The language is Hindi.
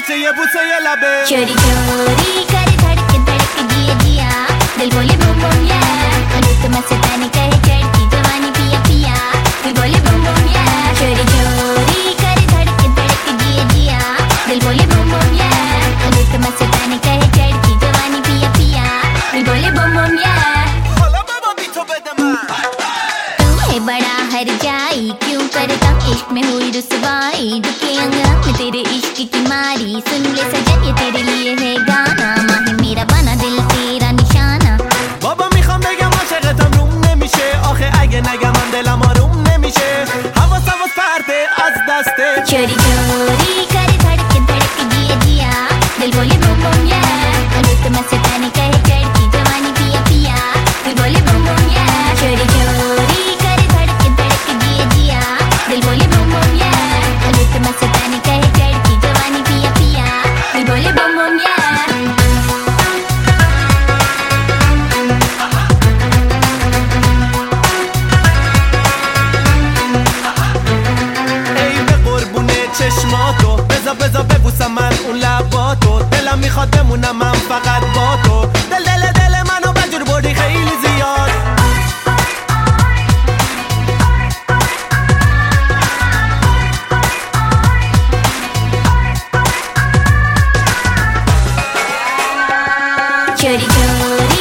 नाचे ये बुसे ये लबे चोरी चोरी करे धड़क धड़क जिया जिया दिल बोले बम बम या रुत मस्तानी कहे चढ़ती जवानी पिया पिया दिल बोले बम बम या चोरी चोरी करे धड़क धड़क जिया जिया दिल बोले बम बम या रुत मस्तानी कहे चढ़ती जवानी पिया पिया दिल बोले बम बम या तू है बड़ा हर जाई क्यों करता इश्क में हुई रुसवाई दुखे अंग में तेरे इश्क की मारी सुन ले सजन ये तेरे लिए है गाना माही मेरा बना दिल तेरा निशाना بابا میخوام بگم عاشقتم روم نمیشه آخه اگه نگم من دلم آروم نمیشه حواس پرته از دسته चोरी चोरी करे धड़क धड़क जिया जिया दिल बोले बम बम या रुत मस्तानी कहे चढ़ती जवानी पिया पिया दिल बोले बम बम या चोरी चोरी करे धड़क धड़क जिया जिया दिल बोले बम बम या रुत मस्तानी कहे चढ़ती जवानी पिया पिया दिल बोले बम बम या چشماتو بذار ببوسم من اون لباتو دلم میخواد بمونم من فقط با تو دل منو بجور بردی خیلی زیاد चोरी चोरी